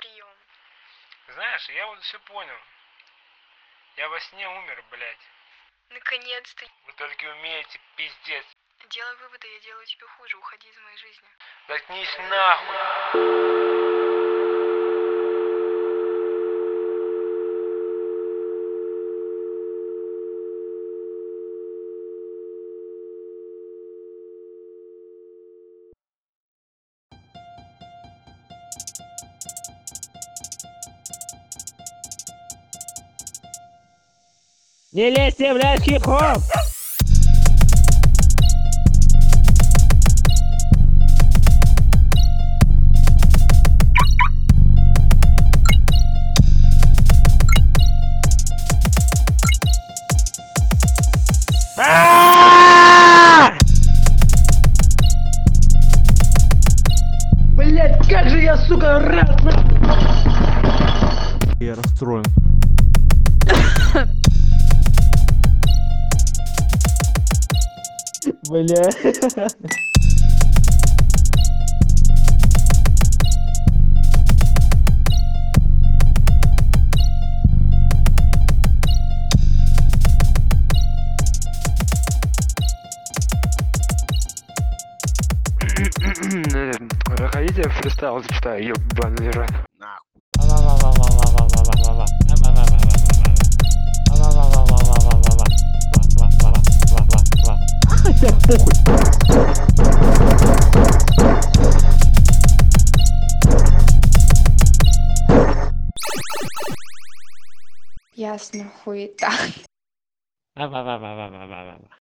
прием. Знаешь, я вот все понял. Я во сне умер, блядь. Наконец-то. Вы только умеете пиздец. Делай выводы, я делаю тебе хуже. Уходи из моей жизни. Заткнись нахуй. Не лезьте, блядь, хип-хоп! Блять, как же я, сука, рад! Я расстроен. Бля. Хотите фристайл зачитаю, ёбаный рот. Ясно, хуета.